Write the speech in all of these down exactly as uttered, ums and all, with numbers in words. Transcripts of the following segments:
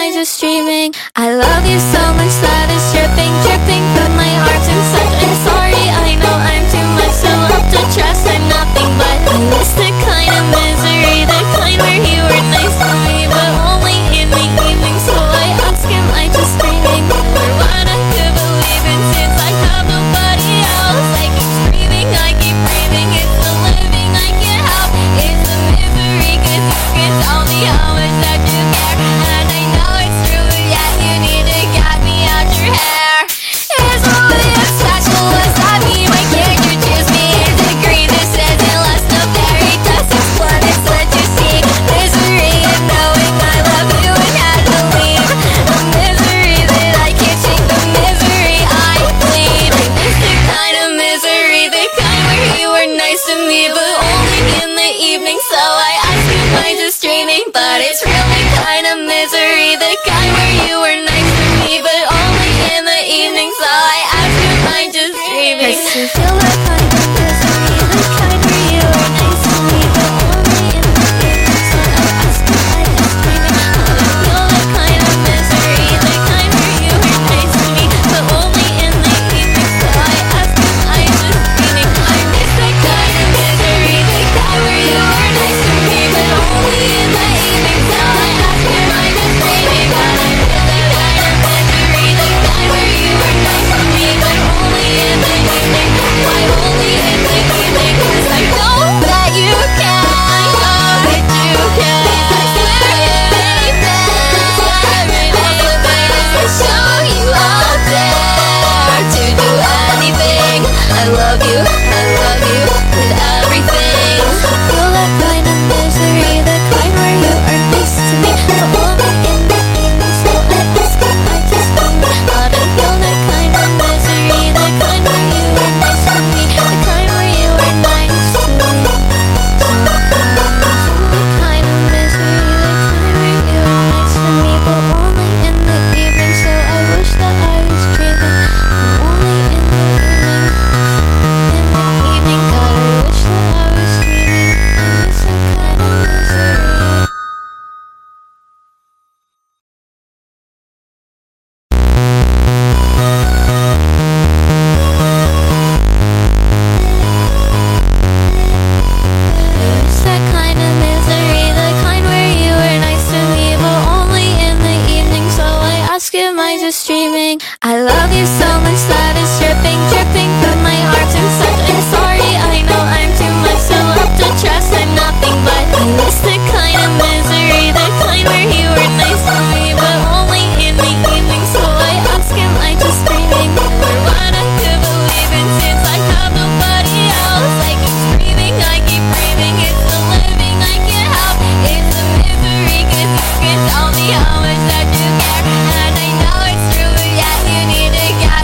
I just dreaming? I love you so much that it's dripping, dripping from my heart and such. I'm sorry, I know I'm too much to love to trust. I'm nothing but I miss the kind of misery, the kind where you were nice to me, but only in the evening. So I ask, am I just dreaming? Or what I could believe in since I have nobody else. I keep screaming, I keep breathing. It's the living I can't help. It's the misery, cause you can tell me how much that you care. And I know it's true, but yet you need to get me out your hair. Is really a special, was that me? Why can't you choose me? Is it green? This isn't less the fairy dust. It's what it's what you see. Misery and knowing I love you and had to leave. The misery that I can't shake, the misery I bleed. I miss the kind of misery, the kind where you were nice to me, but only in the evening. So I ask, am I just dreaming? But it's really kind of misery, the kind where you were nice to me, but only in the evening. So I ask, am I just dreaming? Cause you feel that kind of misery, the kind where you were nice to me, but only in the evening. So I ask, am I just dreaming? I feel that kind of misery, the kind where you were nice to me, but only in the evening. So I ask, am I just dreaming? I miss that kind of misery, the kind where you were nice to me, but only in the evening. So I ask, am I just dreaming? But I feel that kind of misery, the kind where you were nice to me, but only in the evening. Why only in the evening? Cause I know that you can. I know that you can. I swear anything, everything to show you out there to do anything. I love you, I love you with everything. I feel that kind of misery, the kind where you are nice to me, but only in the evening. So I ask, am I just dreaming? But I feel that kind of misery, the kind where you were nice to me, the kind where you were nice to me. So I feel the kind of misery, the kind where you were nice to me, but only in the evening. So I wish that I was dreaming, but only in the evening. In the evening, God, I wish that I was dreaming. I miss that kind of misery. It's that kind of misery, the kind where you were nice to me, but only in the evening. So I ask, am I just dreaming? I love you so much that it's dripping, dripping from my heart and such. I'm sorry, I know I'm too much to love to trust. I'm nothing but I miss the kind of misery, the kind where you were nice to me, but only in the evening. So I ask, am I just dreaming? Or what I could believe in since I have nobody else. I keep screaming, I keep breathing. It's the living I can't help. It's the misery, cause you can tell me how much that you care. And I know it's true, but yet you need to get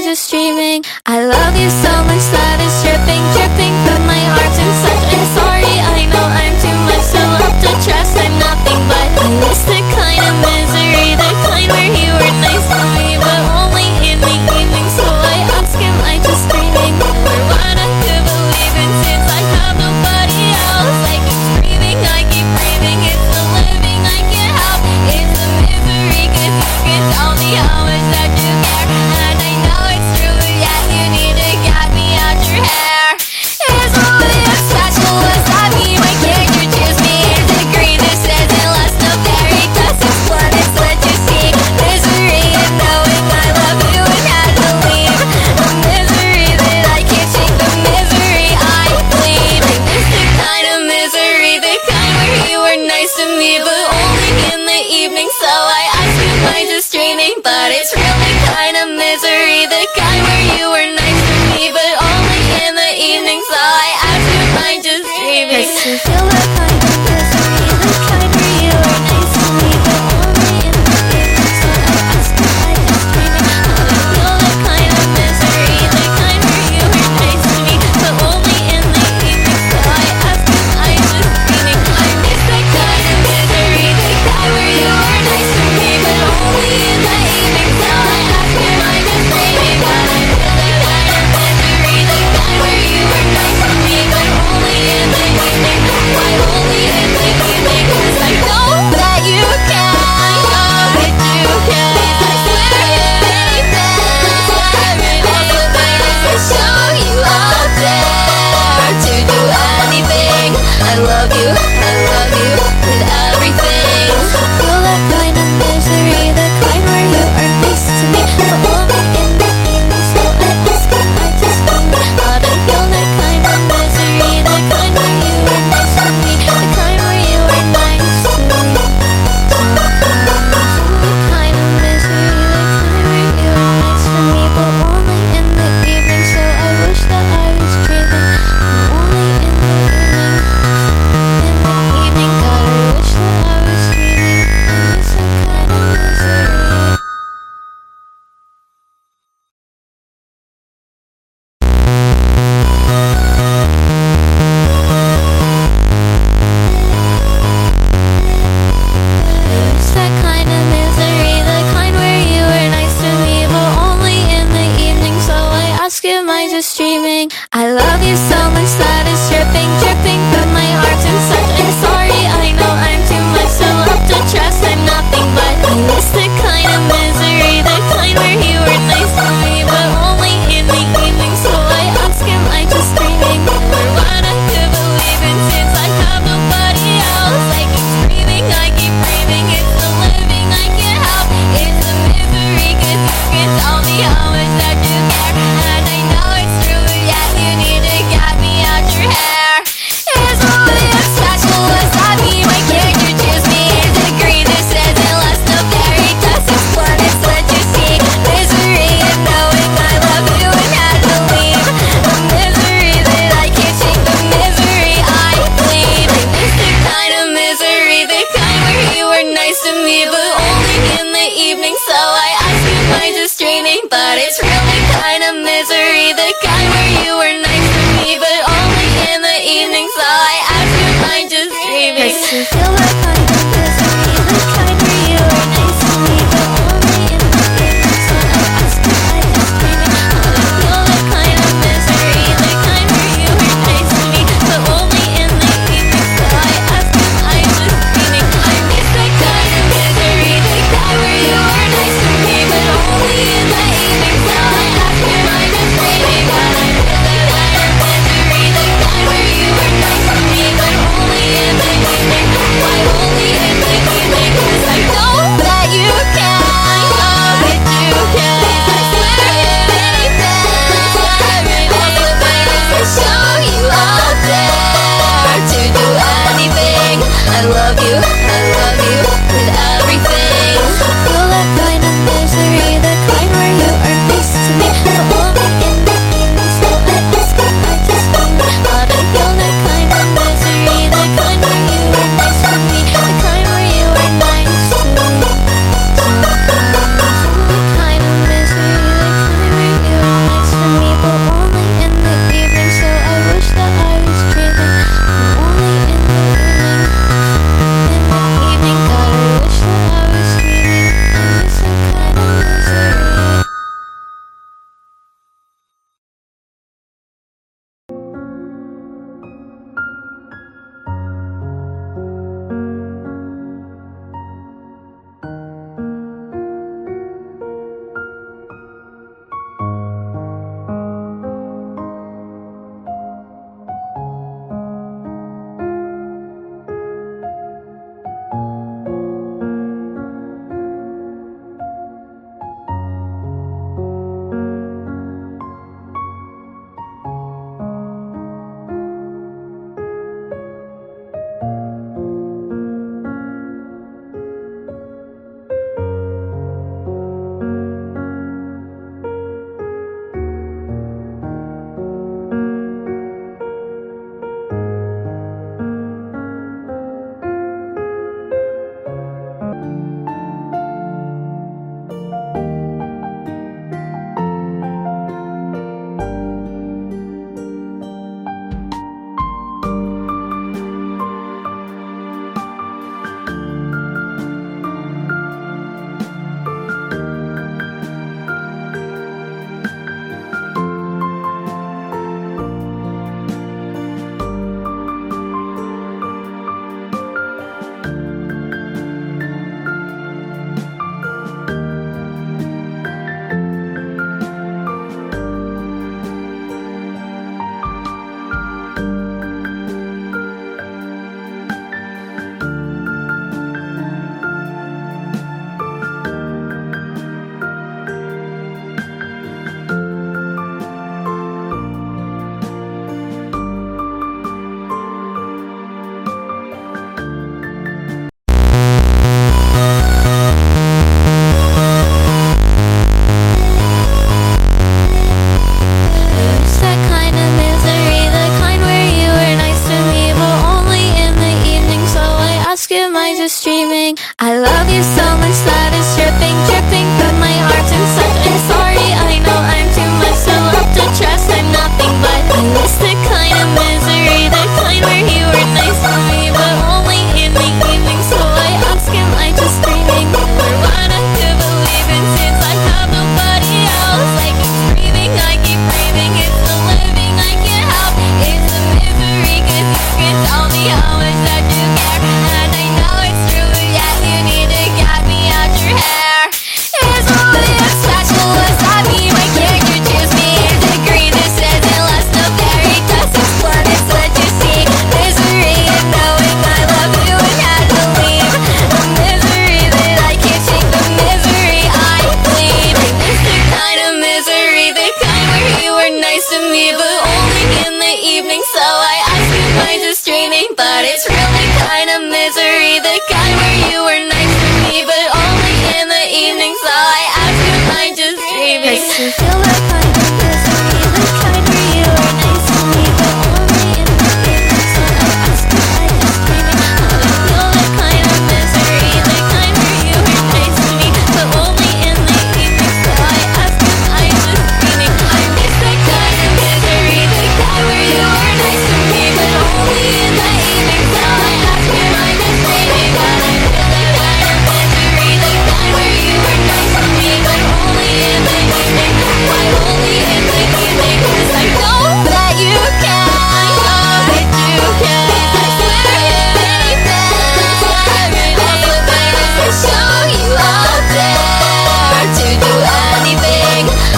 just dreaming. I love you so much that it's dripping, dripping from my arms and such. I'm sorry, I know I'm too much to love to trust. I'm nothing but I miss the kind of misery, the kind where you were nice to me, but only in the evening. So I ask, am I just dreaming? Never wanna to believe in since I have nobody else. I keep screaming, I keep breathing. It's the living I can't help. It's the misery, cause you can tell me how much that you care. And I know it's true, but yet you need to get me out your hair. Here's what we are special, what's that mean? Why can't you choose me? Is it green? This isn't less no berry, cause it's blood, it's what you see. Misery and knowing I love you and had to leave. The misery that I can't shake, the misery I bleed. I miss the kind of misery, the kind where you were nice to me, but only in the evening. So I ask you, am I just dreaming? But it's really kind of misery, the kind where you were nice to me, but only in the evening. So I ask you, am I just dreaming? Cause you feel the kind of misery, the kind where you were nice to me, but only in the evening. So I ask you, am I just dreaming? How I feel the kind of misery, the kind where you were nice to me, but only in the evening. So I ask you, am I just dreaming? I miss that kind of misery, the kind where you were nice to me, but only in the evening. So I ask you, am I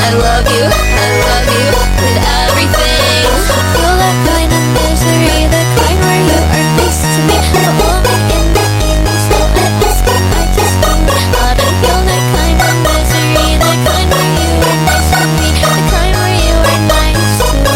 I love you, I love you with everything. I feel that kind of misery, the kind where you are nice to me, but only in the evening. So I ask you, I just don't know how to feel that kind of misery, the kind where you are nice to me, the kind where you are nice to me.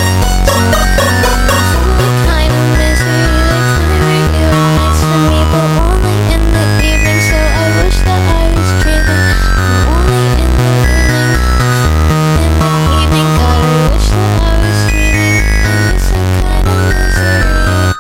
The kind of misery, the kind where you are nice to me, but only in the evening. So I wish that I was dreaming, but only in the evening. In the evening, God, I wish that I was dreaming. I miss that kind of misery.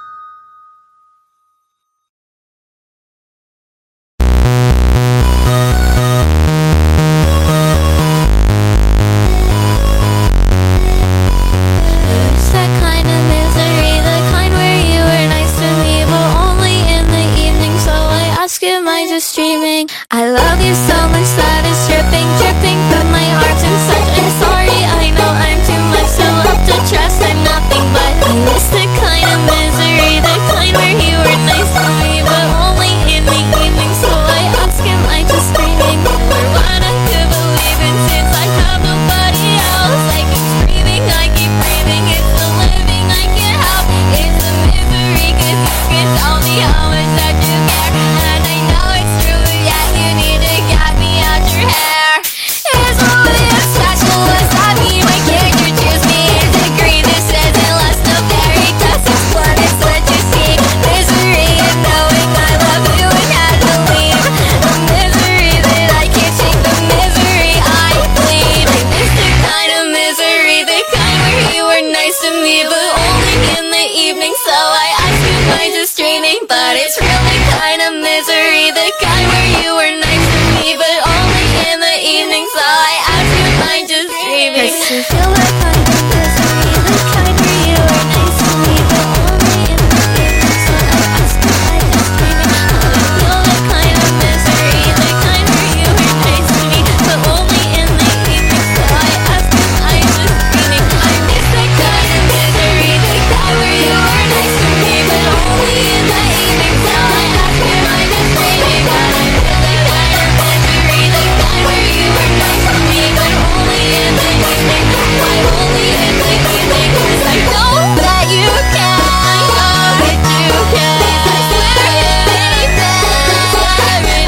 It's that kind of misery, the kind where you were nice to me, but only in the evening. So I ask, am I just dreaming? I love you so much that it's dripping, dripping from my arms and such. I'm sorry, I know I'm too much to love to trust. I'm nothing but I miss the kind of misery, the kind where you were nice to me, but only in the evening. So I ask, am I just dreaming? Never wanted to believe it since I have nobody else. I keep screaming, I keep breathing. It's the living I can't help. It's the misery, cause you can tell me how much that you care. And I know it's true, yeah, you need to get me out your hair. Is only a special, what's that mean? Why can't you choose me? Is it green? This isn't less no berry. Just explain it's what you see. Misery and knowing I love you and had to leave. The misery that I can't shake, the misery I bleed. I miss the kind of misery, the kind where you were nice to me, but only in the evening. So I ask you, am I just dreaming? But it's really kind of misery, the kind where you were nice to me, but only in the evening. So I ask you, am I just dreaming? Does you feel that kind of misery, the kind where you were nice to me, but only in the evening. So I ask you, am I just dreaming? How do you feel that kind of misery, the kind where you were nice to me, but only in the evening. So I ask you, am I just dreaming? I miss that kind of misery, the kind where you were nice to me, but only in the evening. So I ask you, am I just dreaming? I miss that kind of misery, the kind where you were nice to me, but only in the evening. Why only in the evening? 'Cause I know that you can, I know that you can. I swear anything, everything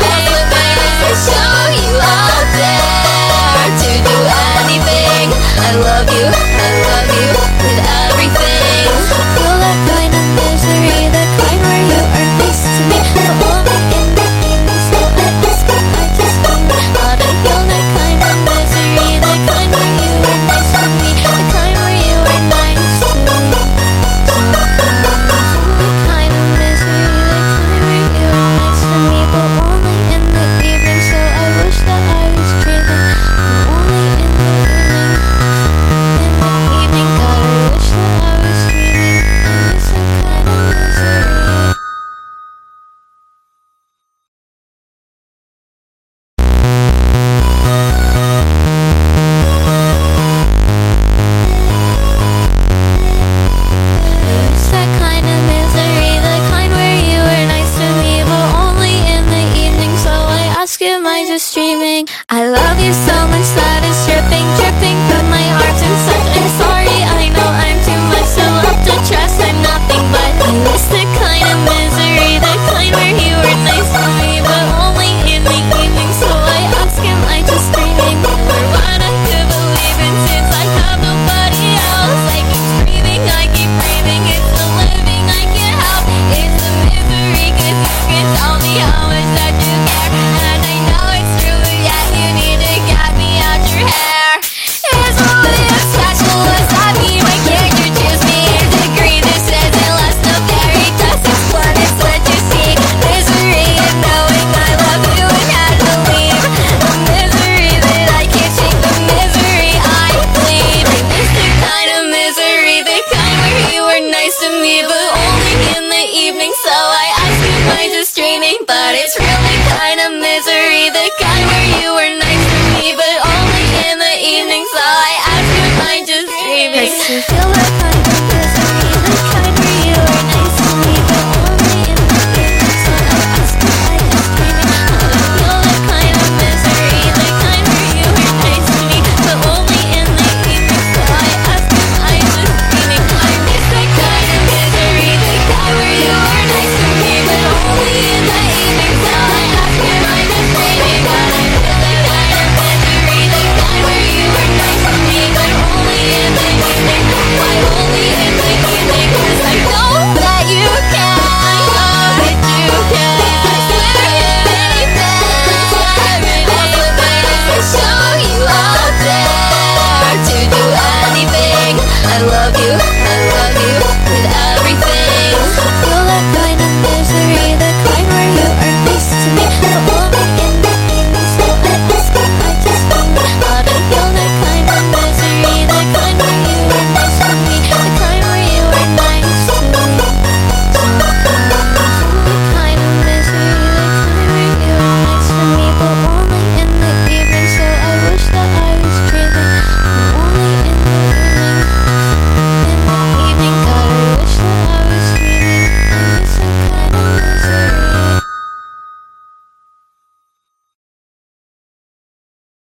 to show you out there to do anything. I love you, I love you with everything. I feel that kind of misery, the kind where you are nice to me, but only in the evening. So I ask you, I just don't know how to feel that kind of misery, the kind where you were nice to me, the kind where you were nice to me. The kind of misery, the kind where you were nice to me, but only in the evening. So I wish that I was dreaming, but only in the evening. In the evening, God, I wish that I was dreaming. I miss that kind of misery. It's that kind of misery, the kind where you were nice to me, but only in the evening. So I ask, am I just dreaming? I love you so